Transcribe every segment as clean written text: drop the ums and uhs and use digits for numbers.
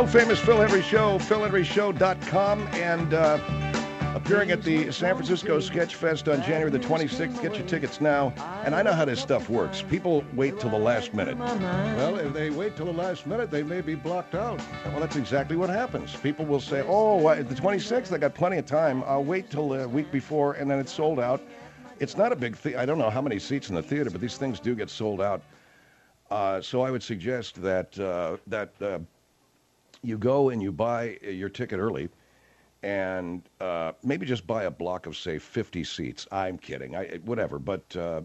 world-famous Phil Henry Show, philhenryshow.com, and appearing at the San Francisco Sketch Fest on January the 26th. Get your tickets now. And I know how this stuff works. People wait till the last minute. Well, if they wait till the last minute, they may be blocked out. Well, that's exactly what happens. People will say, oh, the 26th, I got plenty of time. I'll wait till the week before, and then it's sold out. It's not a big thing. I don't know how many seats in the theater, but these things do get sold out. So I would suggest that you go and you buy your ticket early, and maybe just buy a block of, say, 50 seats. I'm kidding. Whatever. But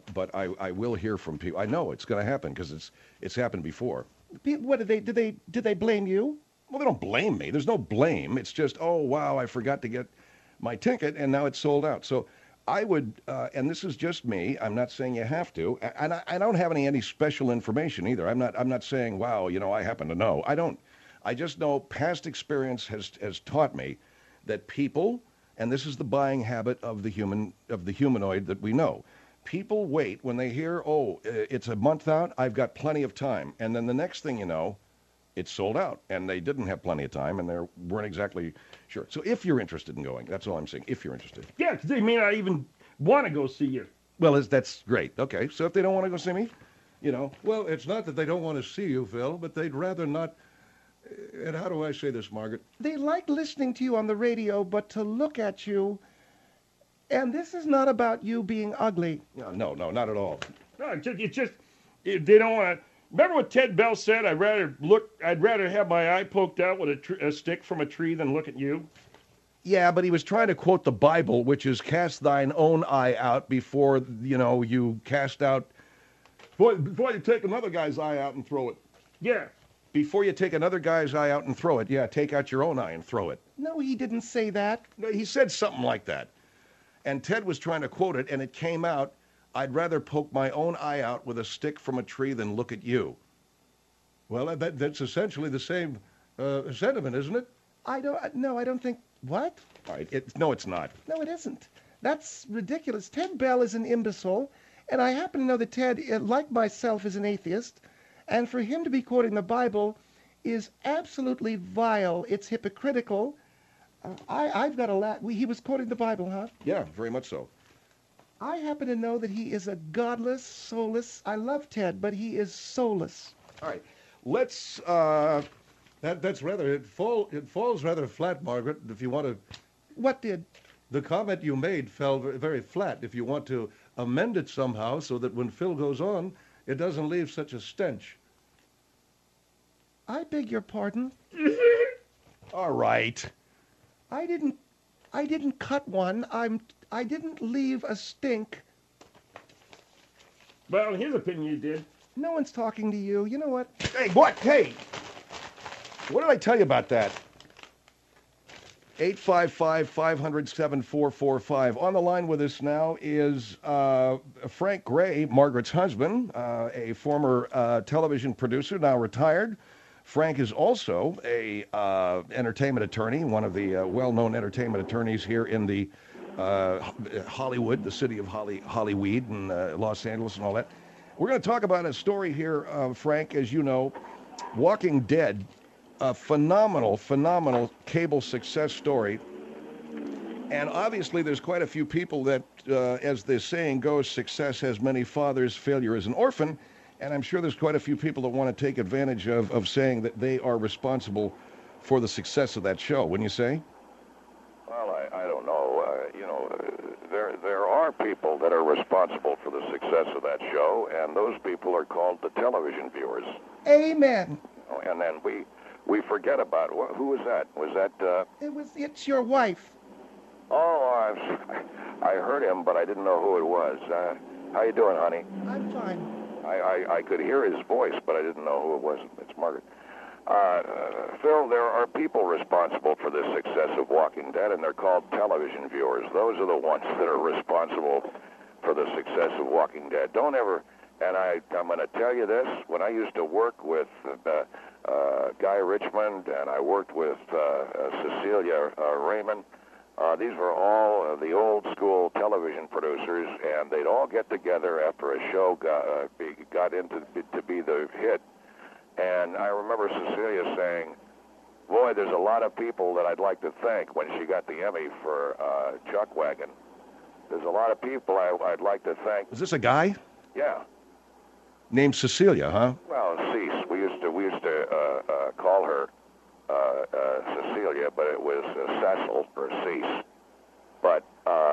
I will hear from people. I know it's going to happen because it's happened before. What did they blame you? Well, they don't blame me. There's no blame. It's just, oh wow, I forgot to get my ticket, and now it's sold out. So I would, and this is just me. I'm not saying you have to, and I don't have any special information either. I'm not saying, wow, I happen to know. I don't. I just know past experience has taught me that people, and this is the buying habit of the humanoid that we know. People wait when they hear, oh, it's a month out, I've got plenty of time. And then the next thing you know, it's sold out. And they didn't have plenty of time, and they weren't exactly sure. So if you're interested in going, that's all I'm saying, if you're interested. Yeah, because they may not even want to go see you. Well, that's great. Okay, so if they don't want to go see me, Well, it's not that they don't want to see you, Phil, but they'd rather not. And how do I say this, Margaret? They like listening to you on the radio, but to look at you, and this is not about you being ugly. No, not at all. No, it's just they don't want to. Remember what Ted Bell said? I'd rather have my eye poked out with a stick from a tree than look at you. Yeah, but he was trying to quote the Bible, which is cast thine own eye out before, you cast out. Before you take another guy's eye out and throw it. Yeah. Before you take another guy's eye out and throw it, yeah, take out your own eye and throw it. No, he didn't say that. No, he said something like that. And Ted was trying to quote it, and it came out, I'd rather poke my own eye out with a stick from a tree than look at you. Well, that's essentially the same sentiment, isn't it? I don't think. What? All right, no, it's not. No, it isn't. That's ridiculous. Ted Bell is an imbecile, and I happen to know that Ted, like myself, is an atheist. And for him to be quoting the Bible is absolutely vile. It's hypocritical. I've got a lot. He was quoting the Bible, huh? Yeah, very much so. I happen to know that he is a godless, soulless. I love Ted, but he is soulless. All right, let's. That's rather it falls rather flat, Margaret. If you want to. What did? The comment you made fell very flat. If you want to amend it somehow so that when Phil goes on, it doesn't leave such a stench. I beg your pardon? All right. I didn't cut one. I didn't leave a stink. Well, in his opinion, you did. No one's talking to you. You know what? Hey, what? Hey! What did I tell you about that? 855-500-7445. On the line with us now is Frank Gray, Margaret's husband, a former television producer, now retired. Frank is also a entertainment attorney, one of the well-known entertainment attorneys here in the Hollywood, the city of Hollyweed and Los Angeles and all that. We're going to talk about a story here, Frank, as you know, Walking Dead. A phenomenal cable success story. And obviously there's quite a few people that, as the saying goes, success has many fathers, failure is an orphan. And I'm sure there's quite a few people that want to take advantage of saying that they are responsible for the success of that show, wouldn't you say? Well, I don't know. There are people that are responsible for the success of that show, and those people are called the television viewers. Amen. And then we forget about who was that? Was that? It's your wife. Oh, I heard him, but I didn't know who it was. How you doing, honey? I'm fine. I could hear his voice, but I didn't know who it was. It's Margaret. Phil, there are people responsible for the success of Walking Dead, and they're called television viewers. Those are the ones that are responsible for the success of Walking Dead. Don't ever, and I'm going to tell you this, when I used to work with Guy Richmond, and I worked with Cecilia Raymond, these were all the old school television producers, and they'd all get together after a show got into to be the hit. And I remember Cecilia saying, boy, there's a lot of people that I'd like to thank when she got the Emmy for Chuck Wagon. There's a lot of people I'd like to thank. Is this a guy Yeah. named Cecilia, huh? Well, Cease. We used to call her Cecilia, but it was Cecil or Cease. But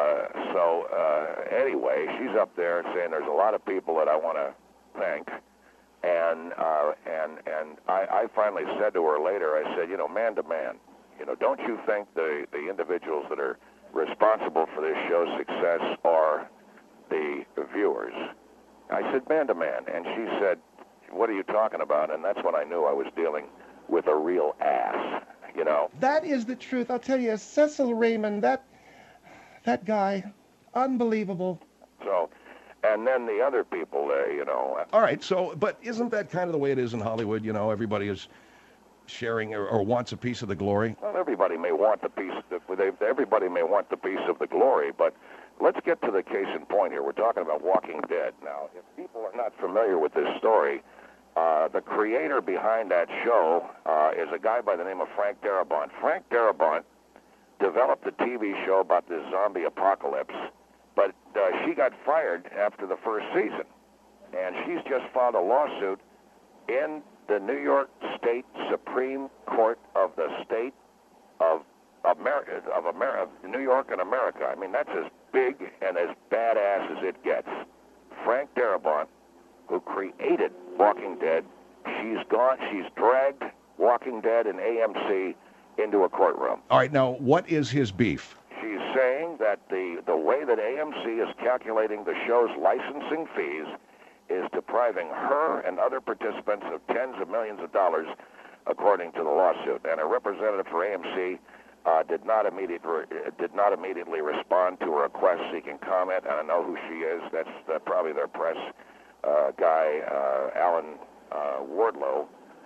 anyway, she's up there saying there's a lot of people that I want to thank, and I finally said to her later, I said, man to man, don't you think the individuals that are responsible for this show's success are the viewers? I said, man to man, and she said, what are you talking about? And that's when I knew I was dealing with a real ass, That is the truth. I'll tell you, Cecil Raymond, that guy, unbelievable. So, and then the other people, All right, so, but isn't that kind of the way it is in Hollywood? Everybody is sharing or wants a piece of the glory. well, everybody may want the piece. Everybody may want the piece of the glory, but let's get to the case in point here. We're talking about Walking Dead. Now, if people are not familiar with this story, the creator behind that show is a guy by the name of Frank Darabont. Frank Darabont developed a TV show about this zombie apocalypse, but she got fired after the first season, and she's just filed a lawsuit in the New York State Supreme Court of the state of America, New York and America. I mean, that's as big and as badass as it gets. Frank Darabont, who created Walking Dead, she's dragged Walking Dead and AMC into a courtroom. All right, now, what is his beef? She's saying that the way that AMC is calculating the show's licensing fees is depriving her and other participants of tens of millions of dollars, according to the lawsuit. And a representative for AMC did not immediately respond to a request seeking comment. And I know who she is. That's probably their press guy, Alan Wardlow.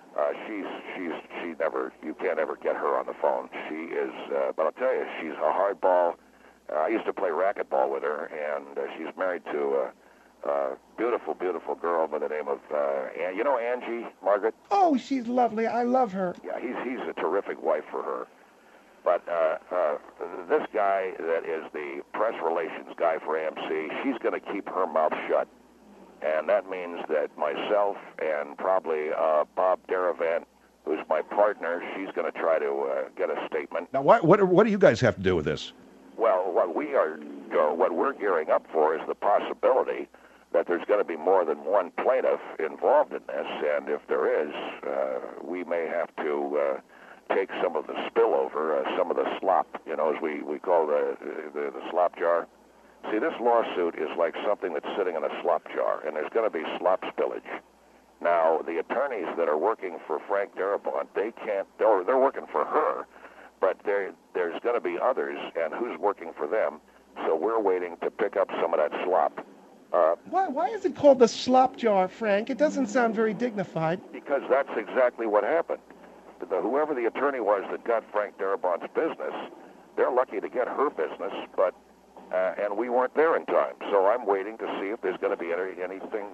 You can't ever get her on the phone. She is, but I'll tell you, she's a hardball. I used to play racquetball with her, and she's married to a beautiful, beautiful girl by the name of, Angie, Margaret? Oh, she's lovely. I love her. Yeah, he's a terrific wife for her. But this guy that is the press relations guy for AMC, she's going to keep her mouth shut. And that means that myself and probably Bob Daravant, who's my partner, she's going to try to get a statement. Now, what do you guys have to do with this? Well, what we're gearing up for is the possibility that there's going to be more than one plaintiff involved in this, and if there is, we may have to take some of the spillover, some of the slop, as we call the slop jar. See, this lawsuit is like something that's sitting in a slop jar, and there's going to be slop spillage. Now, the attorneys that are working for Frank Darabont, they're working for her, but there's going to be others, and who's working for them? So we're waiting to pick up some of that slop. Why is it called the slop jar, Frank? It doesn't sound very dignified. Because that's exactly what happened. Whoever the attorney was that got Frank Darabont's business, they're lucky to get her business, but and we weren't there in time. So I'm waiting to see if there's going to be anything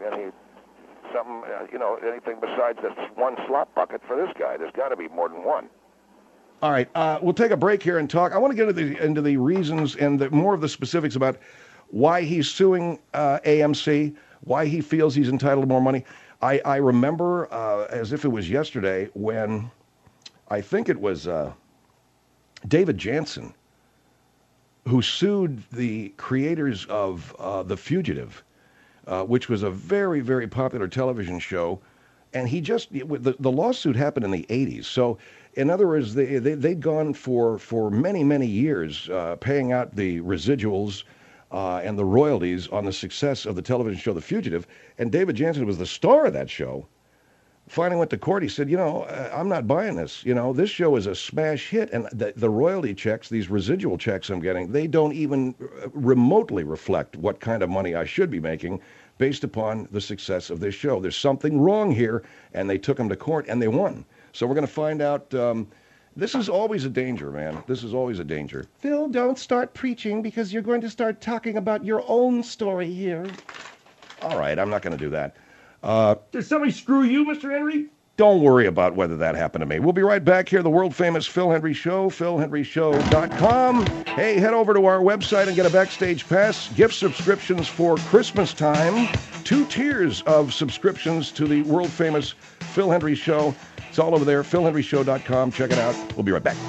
besides this one slop bucket for this guy. There's got to be more than one. All right, we'll take a break here and talk. I want to get into the reasons and more of the specifics about why he's suing AMC, why he feels he's entitled to more money. I remember as if it was yesterday when I think it was David Jansen who sued the creators of The Fugitive, which was a very, very popular television show. And the lawsuit happened in the 80s. So, in other words, they'd gone for many, many years paying out the residuals and the royalties on the success of the television show The Fugitive. And David Jansen was the star of that show. Finally went to court. He said, I'm not buying this. This show is a smash hit. And the royalty checks, these residual checks I'm getting, they don't even remotely reflect what kind of money I should be making based upon the success of this show. There's something wrong here. And they took him to court and they won. So we're going to find out. This is always a danger, man. This is always a danger. Phil, don't start preaching because you're going to start talking about your own story here. All right, I'm not going to do that. Did somebody screw you, Mr. Henry? Don't worry about whether that happened to me. We'll be right back here, the world-famous Phil Hendry Show, philhendryshow.com. Hey, head over to our website and get a backstage pass. Gift subscriptions for Christmas time. 2 tiers of subscriptions to the world-famous Phil Hendry Show. It's all over there, philhendryshow.com. Check it out. We'll be right back.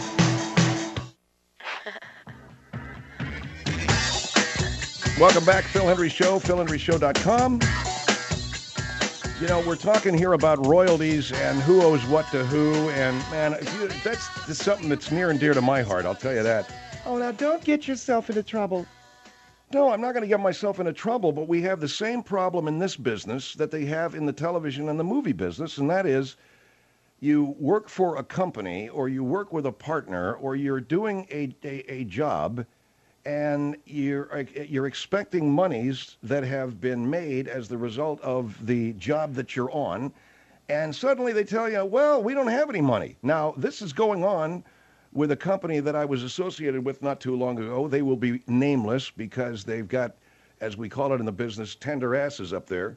Welcome back, Phil Hendry Show, philhendryshow.com. You know, we're talking here about royalties and who owes what to who, and man, that's something that's near and dear to my heart, I'll tell you that. Oh, now don't get yourself into trouble. No, I'm not going to get myself into trouble, but we have the same problem in this business that they have in the television and the movie business, and that is you work for a company or you work with a partner or you're doing a job, and you're expecting monies that have been made as the result of the job that you're on, and suddenly they tell you, well, we don't have any money. Now, this is going on with a company that I was associated with not too long ago. They will be nameless because they've got, as we call it in the business, tender asses up there.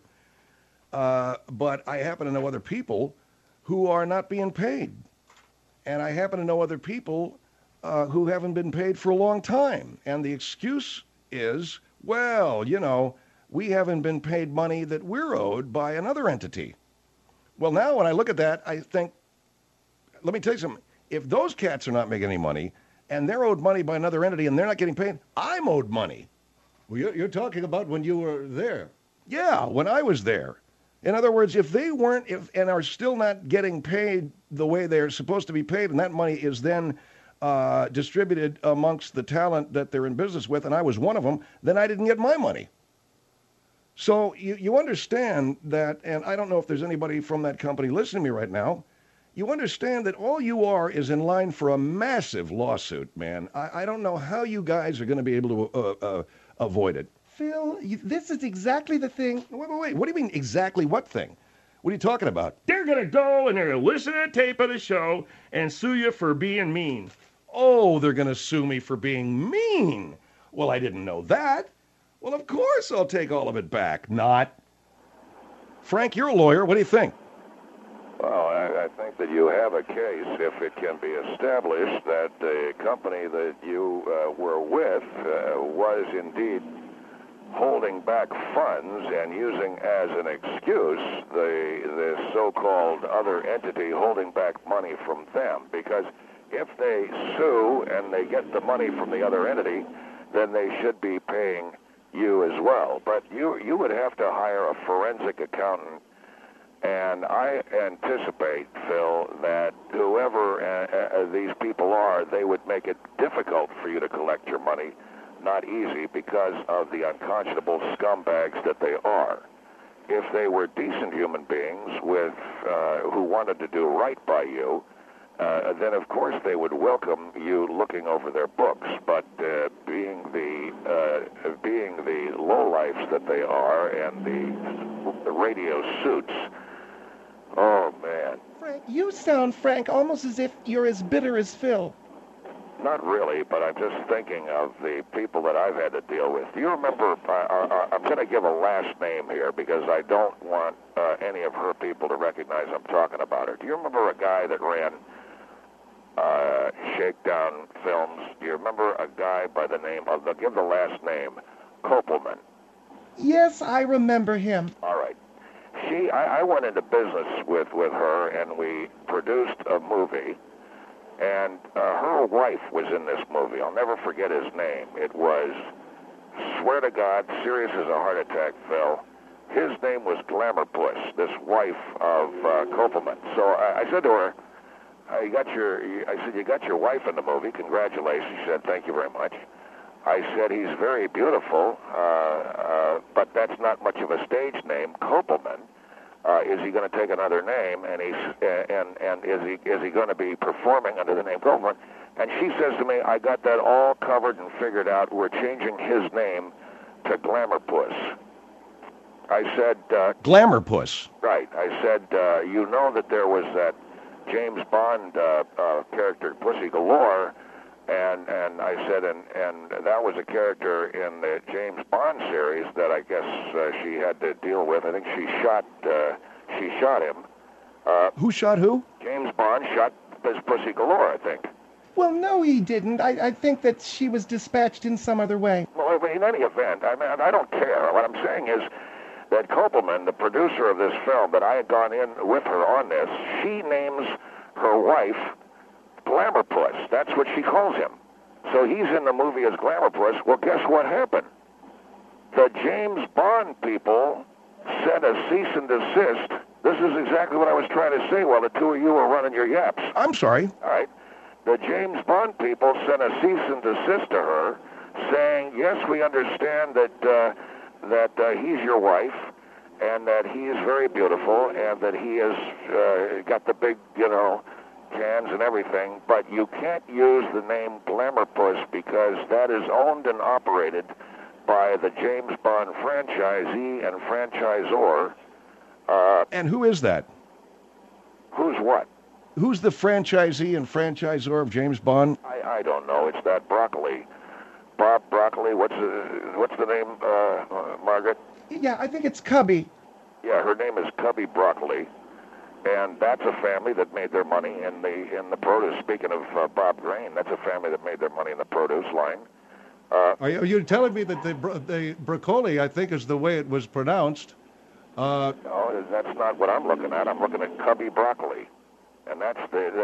But I happen to know other people who are not being paid. And I happen to know other people who haven't been paid for a long time. And the excuse is, well, you know, we haven't been paid money that we're owed by another entity. Well, now when I look at that, I think, let me tell you something. If those cats are not making any money and they're owed money by another entity and they're not getting paid, I'm owed money. Well, you're talking about when you were there. Yeah, when I was there. In other words, if they weren't and are still not getting paid the way they're supposed to be paid, and that money is then distributed amongst the talent that they're in business with, and I was one of them, then I didn't get my money. So you understand that, and I don't know if there's anybody from that company listening to me right now, you understand that all you are is in line for a massive lawsuit, man. I don't know how you guys are going to be able to avoid it. Phil, this is exactly the thing. Wait. What do you mean exactly what thing? What are you talking about? They're going to go and they're going to listen to the tape of the show and sue you for being mean. Oh, they're going to sue me for being mean. Well, I didn't know that. Well, of course I'll take all of it back. Not. Frank, you're a lawyer. What do you think? Well, I think that you have a case if it can be established that the company that you were with was indeed holding back funds and using as an excuse the so-called other entity holding back money from them. Because if they sue and they get the money from the other entity, then they should be paying you as well. But you would have to hire a forensic accountant. And I anticipate, Phil, that whoever these people are, they would make it difficult for you to collect your money, not easy, because of the unconscionable scumbags that they are. If they were decent human beings with who wanted to do right by you, then of course they would welcome you looking over their books. But being the lowlifes that they are and the radio suits. Oh, man. Frank, you sound, Frank, almost as if you're as bitter as Phil. Not really, but I'm just thinking of the people that I've had to deal with. Do you remember, I'm going to give a last name here because I don't want any of her people to recognize I'm talking about her. Do you remember a guy that ran Shakedown Films? Do you remember a guy by the name of, I'll give the last name, Kopelman? Yes, I remember him. All right. I went into business with her, and we produced a movie, and her wife was in this movie. I'll never forget his name. It was, swear to God, serious as a heart attack, Phil. His name was Glamour Puss, this wife of Kopelman. So I said to her, you got your wife in the movie. Congratulations. She said, thank you very much. I said, he's very beautiful, but that's not much of a stage name, Kopelman. Is he going to take another name, and is he going to be performing under the name Kopelman? And she says to me, I got that all covered and figured out. We're changing his name to Glamour Puss. I said... Glamour Puss. Right. I said, you know that there was that James Bond character, Pussy Galore, and I said, and that was a character in the James Bond series that I guess she had to deal with. I think she shot him, Who shot who? James Bond shot this Pussy Galore, I think. Well, no, he didn't. I think that she was dispatched in some other way. Well, in any event, I don't care. What I'm saying is that Kopelman, the producer of this film, that I had gone in with her on this, she names her wife Glamour Puss. That's what she calls him. So he's in the movie as Glamour Puss. Well, guess what happened? The James Bond people sent a cease and desist. This is exactly what I was trying to say while the two of you were running your yaps. I'm sorry. All right. The James Bond people sent a cease and desist to her, saying, yes, we understand that he's your wife, and that he is very beautiful, and that he has got the big, cans and everything, but you can't use the name Glamour Puss because that is owned and operated by the James Bond franchisee and franchisor. And who is that? Who's what? Who's the franchisee and franchisor of James Bond? I don't know. It's that Broccoli. Bob Broccoli. What's the name, Margaret? Yeah, I think it's Cubby. Yeah, her name is Cubby Broccoli. And that's a family that made their money in the produce. Speaking of Bob Grain, that's a family that made their money in the produce line. Are you telling me that the broccoli, I think, is the way it was pronounced? No, that's not what I'm looking at. I'm looking at Cubby Broccoli, and that's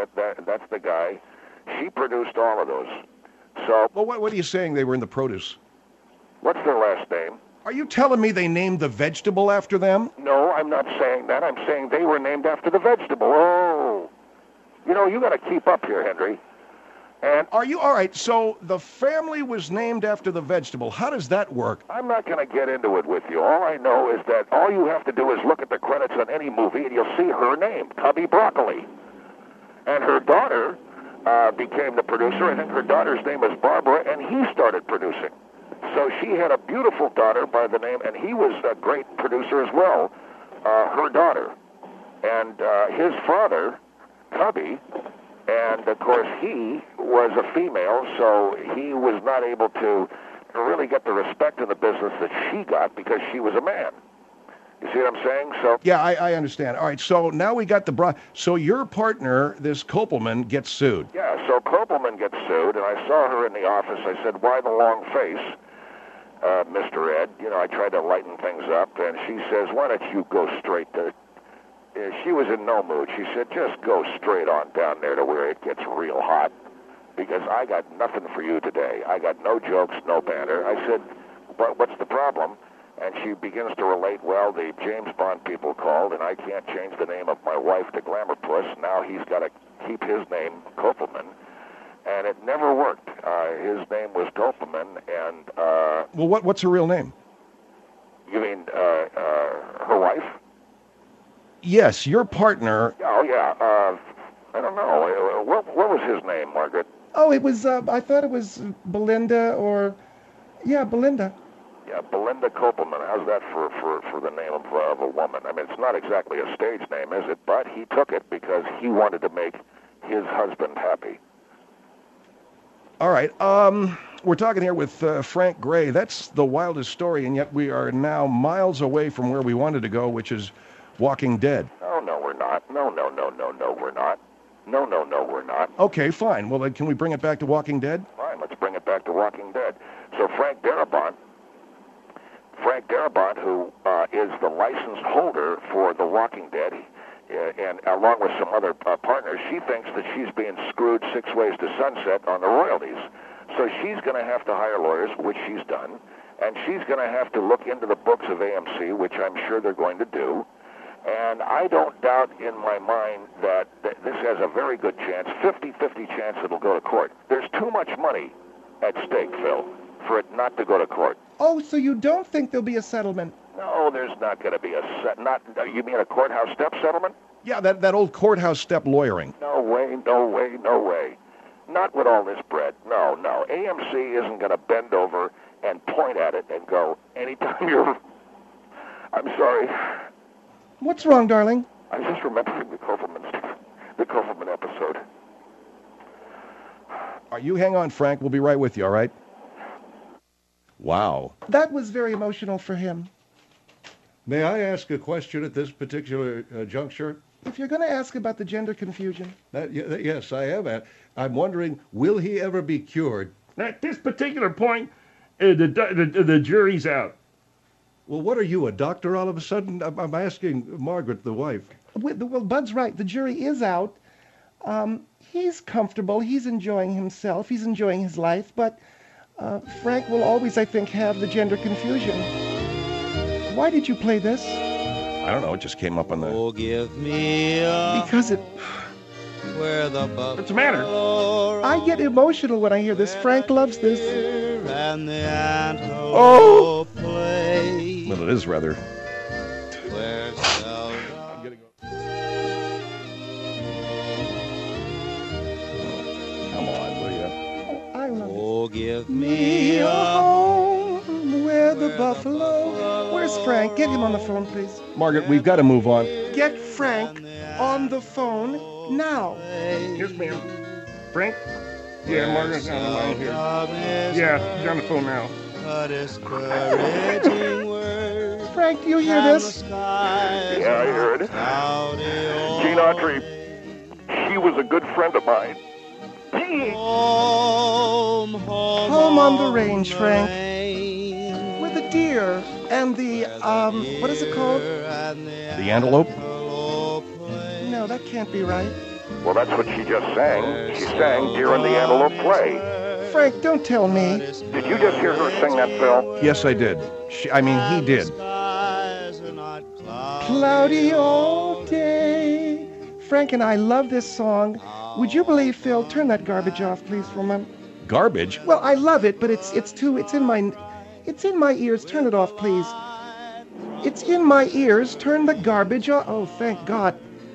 the guy. She produced all of those. So, Well, what are you saying they were in the produce? what's their last name? Are you telling me they named the vegetable after them? No, I'm not saying that. I'm saying they were named after the vegetable. Oh, you got to keep up here, Henry. And Are you all right? So the family was named after the vegetable. How does that work? I'm not going to get into it with you. All I know is that all you have to do is look at the credits on any movie, and you'll see her name, Cubby Broccoli. And her daughter became the producer. I think her daughter's name is Barbara, and he started producing. So she had a beautiful daughter by the name, and he was a great producer as well, her daughter. And his father, Cubby, and of course he was a female, so he was not able to really get the respect in the business that she got because she was a man. You see what I'm saying? So Yeah, I understand. All right, so now we got so your partner, this Kopelman, gets sued. yeah, so Kopelman gets sued, and I saw her in the office. I said, why the long face, Mr. Ed? I tried to lighten things up, and she says, why don't you go straight to... She was in no mood. She said, just go straight on down there to where it gets real hot, because I got nothing for you today. I got no jokes, no banter. I said, but what's the problem? And she begins to relate, well, the James Bond people called, and I can't change the name of my wife to Glamour Puss. Now he's got to keep his name, Kopelman. And it never worked. His name was Kopelman, and... Well, what's her real name? You mean her wife? Yes, your partner. Oh, yeah. I don't know. What was his name, Margaret? Oh, it was, I thought it was Belinda or, yeah, Belinda. Yeah, Belinda Kopelman. How's that for the name of a woman? I mean, it's not exactly a stage name, is it? But he took it because he wanted to make his husband happy. All right, we're talking here with Frank Gray. That's the wildest story, and yet we are now miles away from where we wanted to go, which is Walking Dead. Oh, no, we're not. No, we're not. No, we're not. Okay, fine. Well, then can we bring it back to Walking Dead? Fine, let's bring it back to Walking Dead. So Frank Darabont, who is the license holder for The Walking Dead, and along with some other partners, she thinks that she's being screwed 6 ways to sunset on the royalties. So she's going to have to hire lawyers, which she's done, and she's going to have to look into the books of AMC, which I'm sure they're going to do. And I don't doubt in my mind that this has a very good chance, 50-50 chance it'll go to court. There's too much money at stake, Phil, for it not to go to court. Oh, so you don't think there'll be a settlement? No, there's not going to be you mean a courthouse step settlement? Yeah, that old courthouse step lawyering. No way. Not with all this bread. No. AMC isn't going to bend over and point at it and go, anytime you're... I'm sorry. What's wrong, darling? I'm just remembering the Kopelman episode. You hang on, Frank. We'll be right with you, all right? Wow. That was very emotional for him. May I ask a question at this particular juncture? if you're going to ask about the gender confusion, Yes, I am. I'm wondering, will he ever be cured? At this particular point, the jury's out. Well, what are you, a doctor all of a sudden? I'm asking Margaret, the wife. well, Bud's right. The jury is out. He's comfortable. He's enjoying himself. He's enjoying his life. But Frank will always, I think, have the gender confusion. Why did you play this? I don't know. It just came up on the. Oh, give me a Because where the What's the matter? I get emotional when I hear this. Frank loves this. and the antelope Oh. play. Well, it is rather. Where seldom Come on, will you? I love it. oh, give Me me a a home where the buffalo. Where's Frank? Get him on the phone, please. Margaret, we've got to move on. Get Frank on the phone now. Yes, ma'am. Frank? Yeah, Margaret's on the line here. Yeah, she's on the phone now. A discouraging word. Frank, do you hear this? Yeah, I heard. Gene Autry, she was a good friend of mine. Home on the range, Frank. With the deer and the, what is it called? The antelope? No, that can't be right. Well, that's what she just sang. She sang Deer in the Antelope Play. Frank, don't tell me. Did you just hear her sing that, Phil? Yes, I did. He did. Cloudy all day. Frank and I love this song. Would you believe, Phil? Turn that garbage off, please, for a moment. Garbage? Well, I love it, but it's in my ears. Turn it off, please. It's in my ears. Turn the garbage off. Oh, thank God.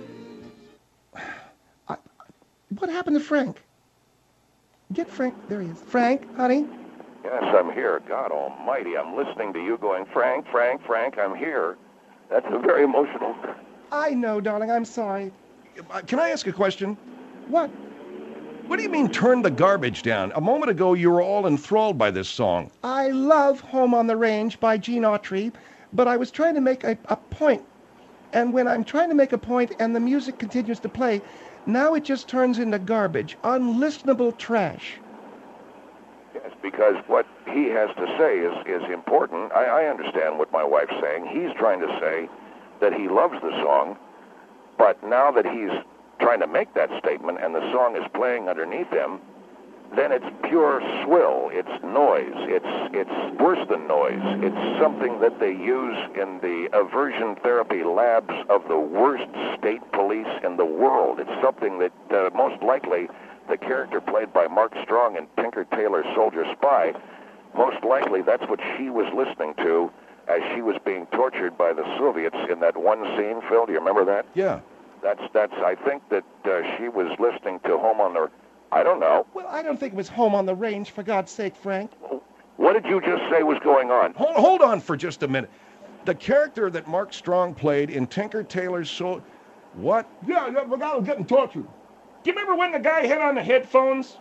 What happened to Frank? Get Frank. There he is. Frank, honey. Yes, I'm here. God almighty, I'm listening to you going, Frank, Frank, Frank, I'm here. That's a very emotional. I know, darling. I'm sorry. Can I ask a question? What? What do you mean turn the garbage down? A moment ago, you were all enthralled by this song. I love Home on the Range by Gene Autry, but I was trying to make a point. And when I'm trying to make a point and the music continues to play, now it just turns into garbage, unlistenable trash. Yes, because what he has to say is important. I understand what my wife's saying. He's trying to say that he loves the song, but now that he's trying to make that statement and the song is playing underneath him, then it's pure swill. It's noise. It's worse than noise. It's something that they use in the aversion therapy labs of the worst state police in the world. It's something that most likely the character played by Mark Strong in Tinker Tailor Soldier Spy, most likely that's what she was listening to as she was being tortured by the Soviets in that one scene. Phil, do you remember that? Yeah. That's. I think that she was listening to Home on the. I don't know. Well, I don't think it was Home on the Range, for God's sake, Frank. What did you just say was going on? Hold on for just a minute. The character that Mark Strong played in Tinker Tailor Soldier. What? Yeah, the guy was getting tortured. Do you remember when the guy had on the headphones?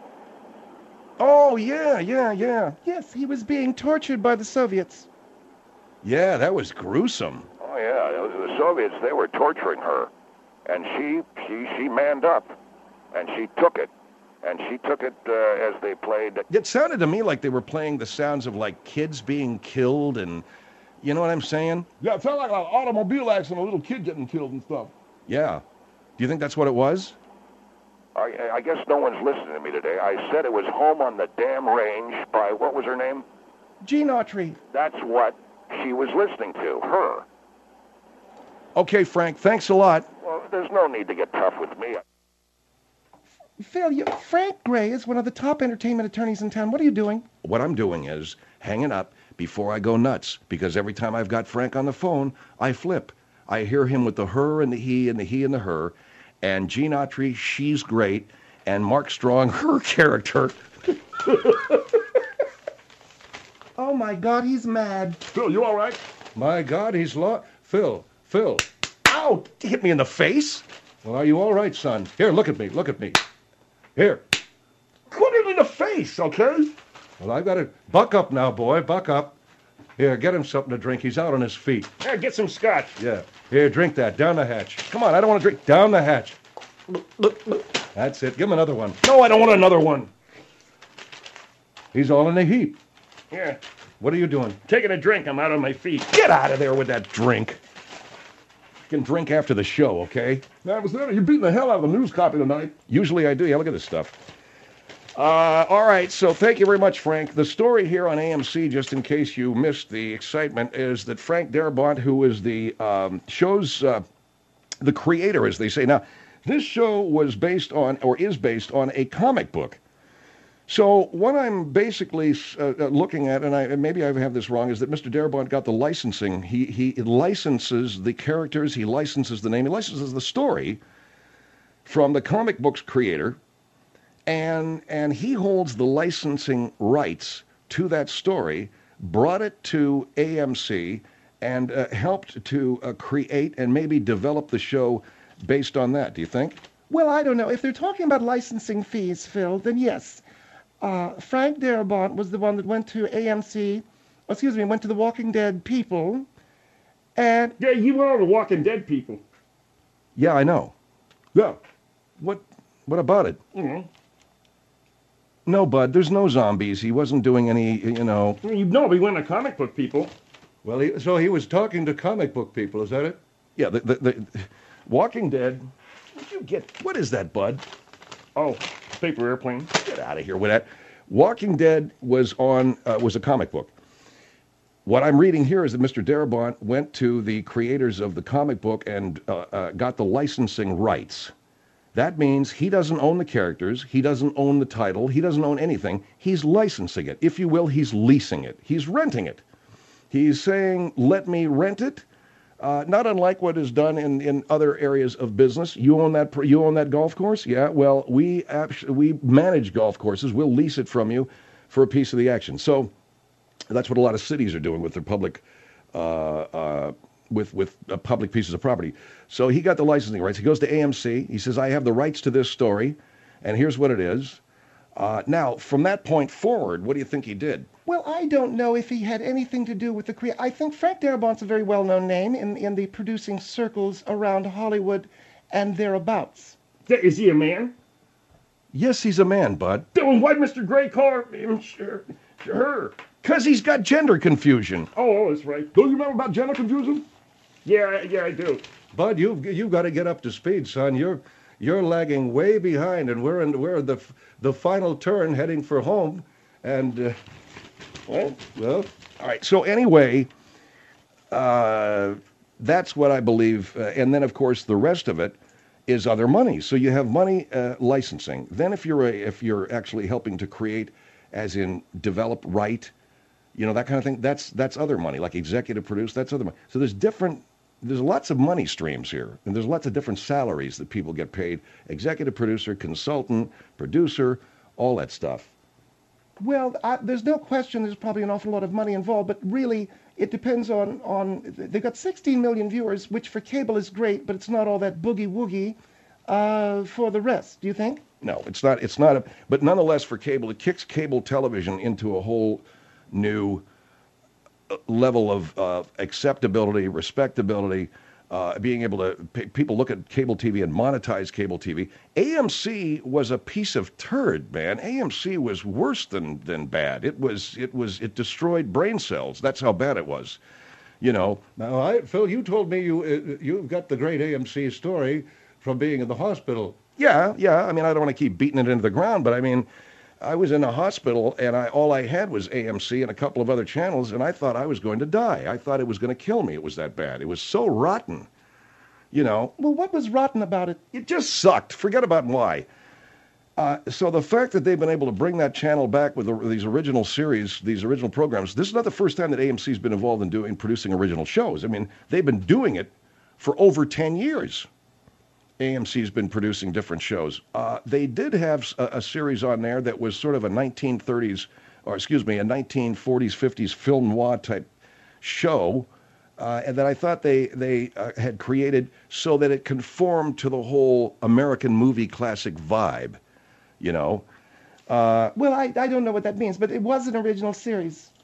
Oh, yeah. Yes, he was being tortured by the Soviets. Yeah, that was gruesome. Oh yeah, the Soviets, they were torturing her, and she manned up, and she took it. And she took it as they played. It sounded to me like they were playing the sounds of like kids being killed and, you know what I'm saying? Yeah, it sounded like an automobile accident, a little kid getting killed and stuff. Yeah. Do you think that's what it was? I guess no one's listening to me today. I said it was Home on the Damn Range by, what was her name? Gene Autry. That's what she was listening to, her. Okay, Frank, thanks a lot. Well, there's no need to get tough with me. Phil, Frank Gray is one of the top entertainment attorneys in town. What are you doing? What I'm doing is hanging up before I go nuts, because every time I've got Frank on the phone, I flip. I hear him with the her and the he and the he and the her, and Gene Autry, she's great, and Mark Strong, her character. Oh, my God, he's mad. Phil, you all right? My God, he's lost. Phil. Ow! Hit me in the face. Well, are you all right, son? Here, look at me. Here. Put him in the face, okay? Well, I've got to buck up now, boy. Buck up. Here, get him something to drink. He's out on his feet. Yeah, get some scotch. Yeah. Here, drink that. Down the hatch. Come on, I don't want to drink. Down the hatch. That's it. Give him another one. No, I don't want another one. He's all in a heap. Yeah, What are you doing? taking a drink. I'm out on my feet. Get out of there with that drink. You can drink after the show, okay? That was there. You're beating the hell out of the news copy tonight. Usually I do. Yeah, look at this stuff. All right, so thank you very much, Frank. The story here on AMC, just in case you missed the excitement, is that Frank Darabont, who is the show's the creator, as they say. Now, this show was based on, or is based on, a comic book. So what I'm basically looking at, and maybe I have this wrong, is that Mr. Darabont got the licensing. He licenses the characters, he licenses the name, he licenses the story from the comic book's creator, and he holds the licensing rights to that story, brought it to AMC, and helped to create and maybe develop the show based on that. Do you think? Well, I don't know. If they're talking about licensing fees, Phil, then yes. Frank Darabont was the one that went to AMC, went to the Walking Dead people, and Yeah, you were the Walking Dead people. Yeah, I know. Yeah. What about it? Mhm. No, Bud, there's no zombies. He wasn't doing any, You know, we went to comic book people. Well, so he was talking to comic book people. Is that it? Yeah, the Walking Dead. What is that, Bud? Oh, paper airplane. Get out of here with that. Walking Dead was a comic book. What I'm reading here is that Mr. Darabont went to the creators of the comic book and got the licensing rights. That means he doesn't own the characters, he doesn't own the title, he doesn't own anything. He's licensing it. If you will, he's leasing it. He's renting it. He's saying, let me rent it. Not unlike what is done in other areas of business. You own that golf course? Yeah. Well, we manage golf courses. We'll lease it from you for a piece of the action. So that's what a lot of cities are doing with their public with public pieces of property. So he got the licensing rights. He goes to AMC. He says, I have the rights to this story, and here's what it is. Now, from that point forward, what do you think he did? well, I don't know if he had anything to do with the I think Frank Darabont's a very well-known name in the producing circles around Hollywood and thereabouts. Is he a man? Yes, he's a man, Bud. Then why'd Mr. Gray call him her? Because he's got gender confusion. Oh, that's right. Don't you remember about gender confusion? Yeah, I do. Bud, you've got to get up to speed, son. You're lagging way behind, and we're in the final turn, heading for home, and Well, all right. So anyway, that's what I believe. And then, of course, the rest of it is other money. So you have money licensing. Then if you're actually helping to create, as in develop, write, that kind of thing, that's other money, like executive produce, that's other money. So there's lots of money streams here, and there's lots of different salaries that people get paid: executive producer, consultant, producer, all that stuff. Well, there's no question there's probably an awful lot of money involved, but really it depends on they've got 16 million viewers, which for cable is great, but it's not all that boogie-woogie for the rest. Do you think? No, it's not. But nonetheless, for cable, it kicks cable television into a whole new level of acceptability, respectability, being able to people look at cable TV and monetize cable TV. AMC was a piece of turd, man. AMC was worse than bad. It destroyed brain cells. That's how bad it was. Now, Phil, you told me you've got the great AMC story from being in the hospital. Yeah. I mean, I don't want to keep beating it into the ground, but I mean, I was in a hospital, and all I had was AMC and a couple of other channels, and I thought I was going to die. I thought it was going to kill me. It was that bad. It was so rotten, Well, what was rotten about it? It just sucked. Forget about why. So the fact that they've been able to bring that channel back with these original series, these original programs, this is not the first time that AMC's been involved in producing original shows. I mean, they've been doing it for over 10 years. AMC's been producing different shows. They did have a series on there that was sort of a 1940s, 50s film noir type show, and that I thought they had created so that it conformed to the whole American movie classic vibe, Well, I don't know what that means, but it was an original series.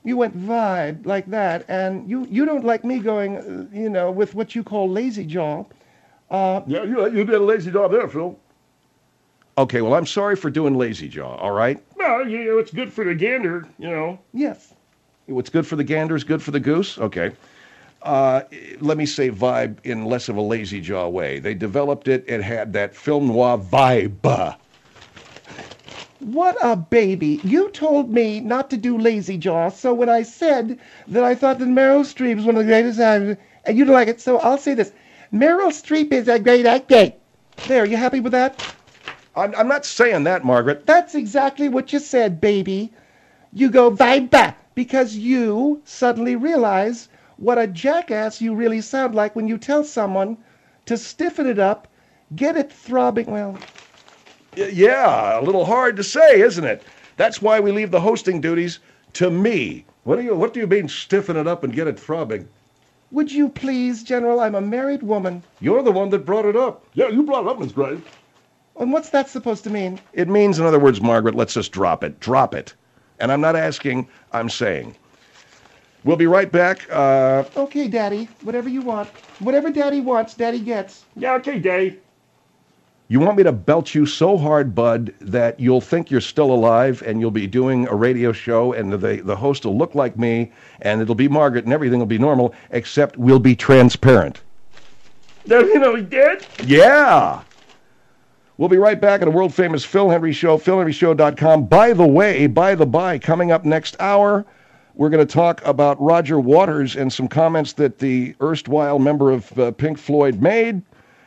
You went vibe like that, and you don't like me going, with what you call lazy jaw. Yeah, you did a lazy job there, Phil. Okay, well, I'm sorry for doing lazy jaw, all right? Well, it's good for the gander, Yes. What's good for the gander is good for the goose? Okay. Let me say vibe in less of a lazy jaw way. They developed it. It had that film noir vibe. What a baby. You told me not to do lazy jaw, so when I said that I thought that Meryl Streep was one of the greatest actors, and you don't like it, so I'll say this. Meryl Streep is a great actor. There, you happy with that? I'm not saying that, Margaret. That's exactly what you said, baby. You go vibe because you suddenly realize what a jackass you really sound like when you tell someone to stiffen it up, get it throbbing. Well, Yeah, a little hard to say, isn't it? That's why we leave the hosting duties to me. What do you mean stiffen it up and get it throbbing? would you please, General? I'm a married woman. You're the one that brought it up. Yeah, you brought it up, Miss Gray. And what's that supposed to mean? It means, in other words, Margaret, let's just drop it. Drop it. And I'm not asking, I'm saying. We'll be right back. Okay, Daddy, whatever you want. Whatever Daddy wants, Daddy gets. Yeah, okay, Daddy. You want me to belt you so hard, Bud, that you'll think you're still alive and you'll be doing a radio show and the host will look like me and it'll be Margaret and everything will be normal, except we'll be transparent. Does he know he's dead? Yeah. We'll be right back at a world-famous Phil Henry Show, philhenryshow.com. By the way, coming up next hour, we're going to talk about Roger Waters and some comments that the erstwhile member of Pink Floyd made.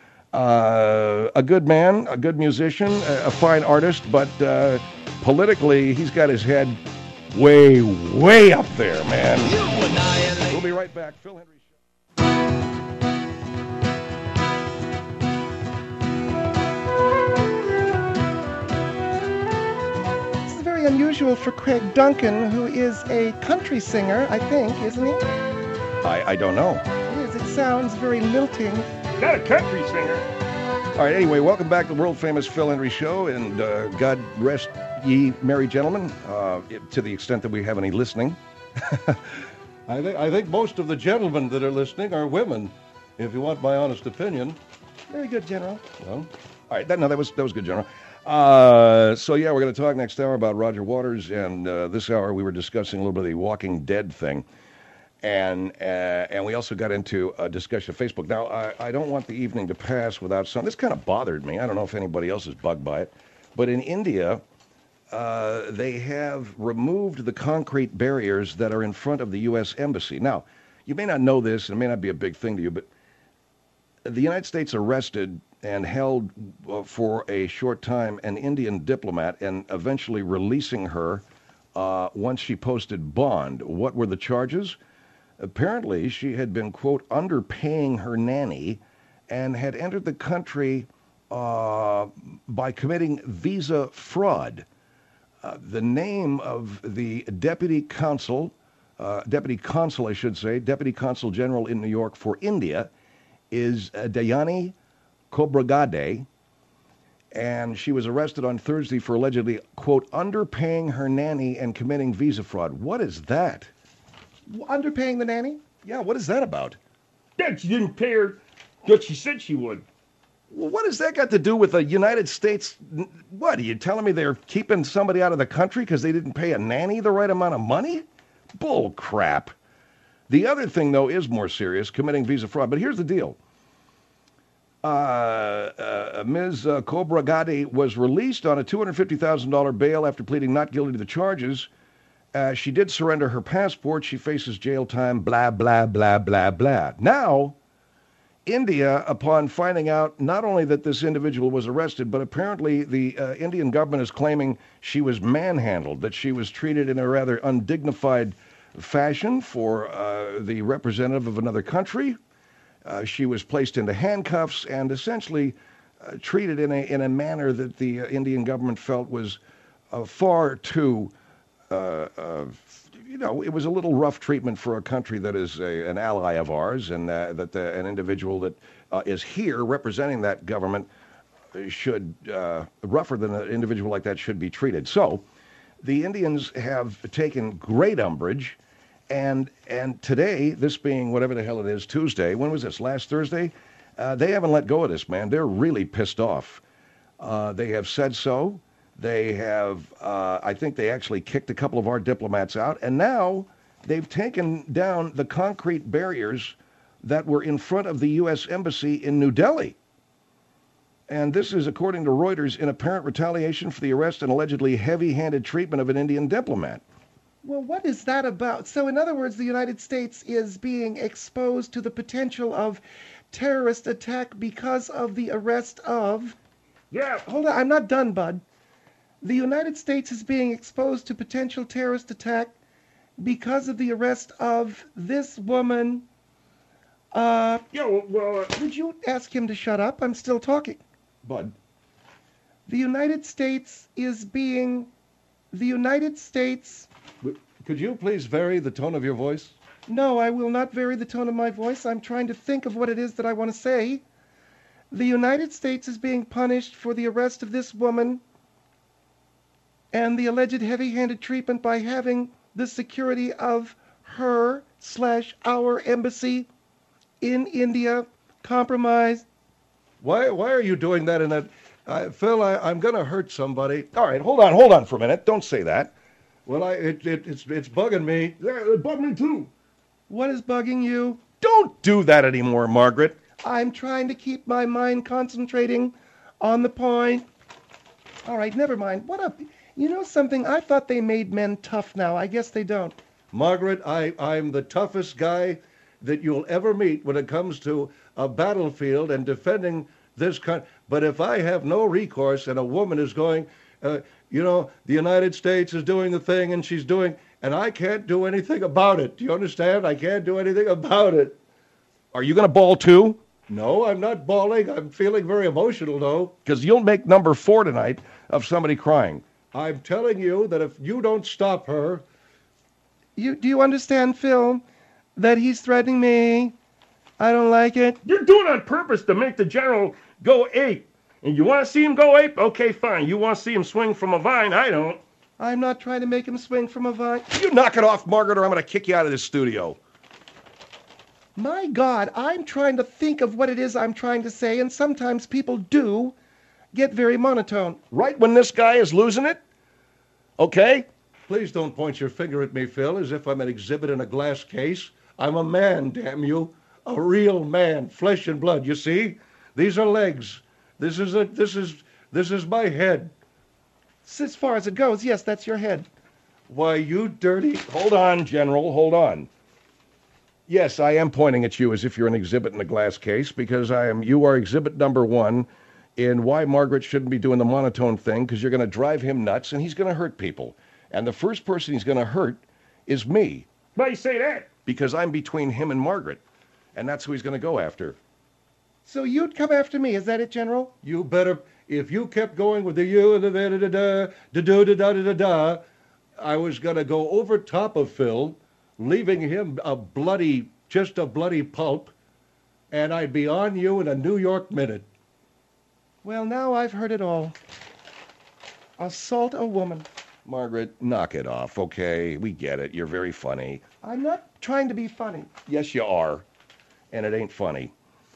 A good man, a good musician, a fine artist, but politically, he's got his head way, way up there, man. We'll be right back. Phil Henry Show. This is very unusual for Craig Duncan, who is a country singer, I think, isn't he? I don't know. It is. It sounds very lilting. Not a country singer. All right, anyway, welcome back to the world-famous Phil Henry Show, and God rest ye merry gentlemen, to the extent that we have any listening. I think most of the gentlemen that are listening are women, if you want my honest opinion. Very good, General. Well, All right, that was good, General. So, yeah, we're going to talk next hour about Roger Waters, and this hour we were discussing a little bit of the Walking Dead thing. And we also got into a discussion of Facebook. Now, I don't want the evening to pass without something. This kind of bothered me. I don't know if anybody else is bugged by it. But in India, they have removed the concrete barriers that are in front of the U.S. Embassy. Now, you may not know this, and it may not be a big thing to you, but the United States arrested and held for a short time an Indian diplomat and eventually releasing her once she posted bond. What were the charges? Apparently, she had been, quote, underpaying her nanny and had entered the country by committing visa fraud. The name of the deputy consul, Deputy Consul General in New York for India is Dayani Khobragade, and she was arrested on Thursday for allegedly, quote, underpaying her nanny and committing visa fraud. What is that? Underpaying the nanny? Yeah, what is that about? Yeah, she didn't pay her what she said she would. Well, what has that got to do with the United States? What, are you telling me they're keeping somebody out of the country because they didn't pay a nanny the right amount of money? Bull crap. The other thing, though, is more serious, committing visa fraud. But here's the deal. Ms. Khobragade was released on a $250,000 bail after pleading not guilty to the charges. She did surrender her passport. She faces jail time, blah, blah, blah, blah, blah. Now, India, upon finding out not only that this individual was arrested, but apparently the Indian government is claiming she was manhandled, that she was treated in a rather undignified fashion for the representative of another country. She was placed into handcuffs and essentially treated in a manner that the Indian government felt was far too, it was a little rough treatment for a country that is an ally of ours, and that an individual that is here representing that government should, rougher than an individual like that should be treated. So the Indians have taken great umbrage, And today, this being whatever the hell it is, Tuesday, when was this, last Thursday? They haven't let go of this, man. They're really pissed off. They have said so. They have, I think they actually kicked a couple of our diplomats out, and now they've taken down the concrete barriers that were in front of the U.S. Embassy in New Delhi. And this is, according to Reuters, in apparent retaliation for the arrest and allegedly heavy-handed treatment of an Indian diplomat. Well, what is that about? So, in other words, the United States is being exposed to the potential of terrorist attack because of the arrest of... Yeah. Hold on, I'm not done, bud. The United States is being exposed to potential terrorist attack because of the arrest of this woman. Yeah, well, Would you ask him to shut up? I'm still talking. Bud. The United States is being... The United States... Could you please vary the tone of your voice? No, I will not vary the tone of my voice. I'm trying to think of what it is that I want to say. The United States is being punished for the arrest of this woman and the alleged heavy-handed treatment by having the security of her/our embassy in India compromised. Why are you doing that in that? Phil, I'm going to hurt somebody. All right, hold on for a minute. Don't say that. Well, it's bugging me. yeah, it bugged me too. What is bugging you? Don't do that anymore, Margaret. I'm trying to keep my mind concentrating on the point. All right, never mind. What up? You know something? I thought they made men tough now. I guess they don't. Margaret, I'm the toughest guy that you'll ever meet when it comes to a battlefield and defending this country. But if I have no recourse and a woman is going, the United States is doing the thing and she's doing, and I can't do anything about it. Do you understand? I can't do anything about it. Are you going to bawl too? No, I'm not bawling. I'm feeling very emotional, though. Because you'll make number 4 tonight of somebody crying. I'm telling you that if you don't stop her, Do you understand, Phil, that he's threatening me? I don't like it. You're doing it on purpose to make the general go ape. And you want to see him go ape? Okay, fine. You want to see him swing from a vine? I don't. I'm not trying to make him swing from a vine. You knock it off, Margaret, or I'm going to kick you out of this studio. My God, I'm trying to think of what it is I'm trying to say, and sometimes people do get very monotone. Right when this guy is losing it? Okay? please don't point your finger at me, Phil, as if I'm an exhibit in a glass case. I'm a man, damn you. A real man, flesh and blood, you see? These are legs. This is my head. As far as it goes, yes, that's your head. Why, you dirty... Hold on, General, hold on. Yes, I am pointing at you as if you're an exhibit in a glass case, because you are exhibit number one in why Margaret shouldn't be doing the monotone thing, because you're going to drive him nuts and he's going to hurt people. And the first person he's going to hurt is me, Why you say that? because I'm between him and Margaret. And that's who he's going to go after. So you'd come after me, is that it, General? You better... If you kept going with the you and the da-da-da-da, I was going to go over top of Phil, leaving him just a bloody pulp, and I'd be on you in a New York minute. Well, now I've heard it all. Assault a woman. Margaret, knock it off, okay? We get it. You're very funny. I'm not trying to be funny. Yes, you are. And it ain't funny.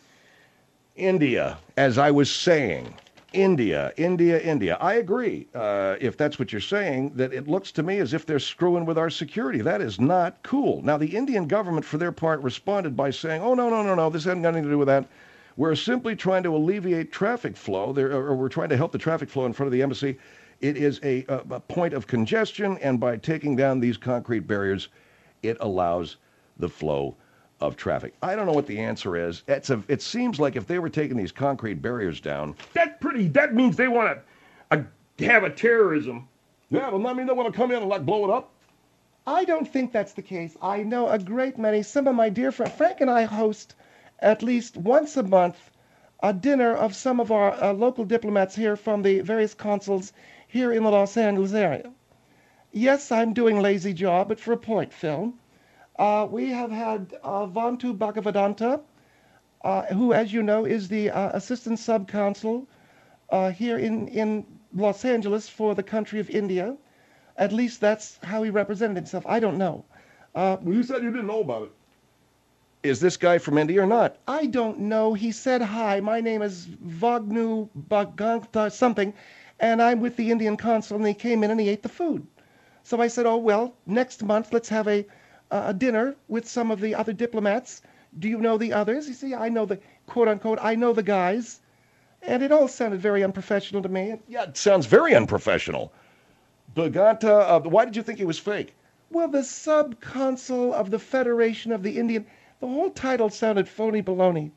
India, as I was saying, India. I agree, if that's what you're saying, that it looks to me as if they're screwing with our security. That is not cool. Now, the Indian government, for their part, responded by saying, oh, no, this hasn't got anything to do with that. We're simply trying to alleviate traffic flow, or we're trying to help the traffic flow in front of the embassy. It is a point of congestion, and by taking down these concrete barriers, it allows the flow of traffic. I don't know what the answer is. It seems like if they were taking these concrete barriers down... That means they want to have a terrorism. Yeah, well, that mean they want to come in and blow it up? I don't think that's the case. I know a great many. Some of my dear friends, Frank and I host at least once a month a dinner of some of our local diplomats here from the various consuls here in the Los Angeles area. Yes, I'm doing lazy job, but for a point, Phil. We have had Vantu Bhagavedanta, who, as you know, is the assistant sub-consul here in Los Angeles for the country of India. At least that's how he represented himself. I don't know. Well, you said you didn't know about it. Is this guy from India or not? I don't know. He said, hi, my name is Vagnu Bhaganta something, and I'm with the Indian consul, and he came in and he ate the food. So I said, oh, well, next month let's have a dinner with some of the other diplomats. Do you know the others? You see, I know the, quote unquote, I know the guys. And it all sounded very unprofessional to me. Yeah, it sounds very unprofessional. Bhaganta, why did you think he was fake? Well, the sub-consul of the Federation of the Indian... The whole title sounded phony baloney.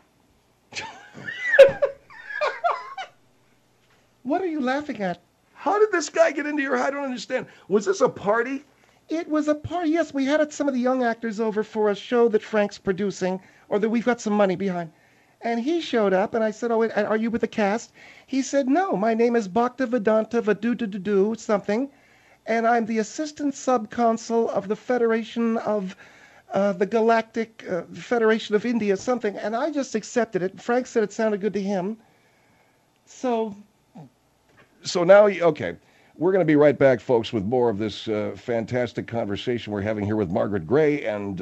What are you laughing at? How did this guy get into your... I don't understand. Was this a party? It was a party. Yes, we had some of the young actors over for a show that Frank's producing, or that we've got some money behind. And he showed up, and I said, oh, are you with the cast? He said, no, my name is Bhakta Vedanta Vadu something, and I'm the assistant sub-consul of the Federation of... the Galactic Federation of India, something, and I just accepted it. Frank said it sounded good to him. So now, okay, we're going to be right back, folks, with more of this fantastic conversation we're having here with Margaret Gray and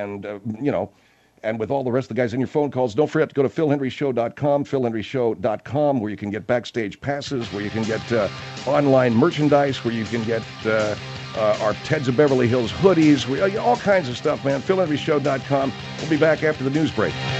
with all the rest of the guys in your phone calls. Don't forget to go to philhenryshow.com, philhenryshow.com, where you can get backstage passes, where you can get online merchandise, where you can get... our Teds of Beverly Hills hoodies, all kinds of stuff, man. philhenryshow.com. We'll be back after the news break.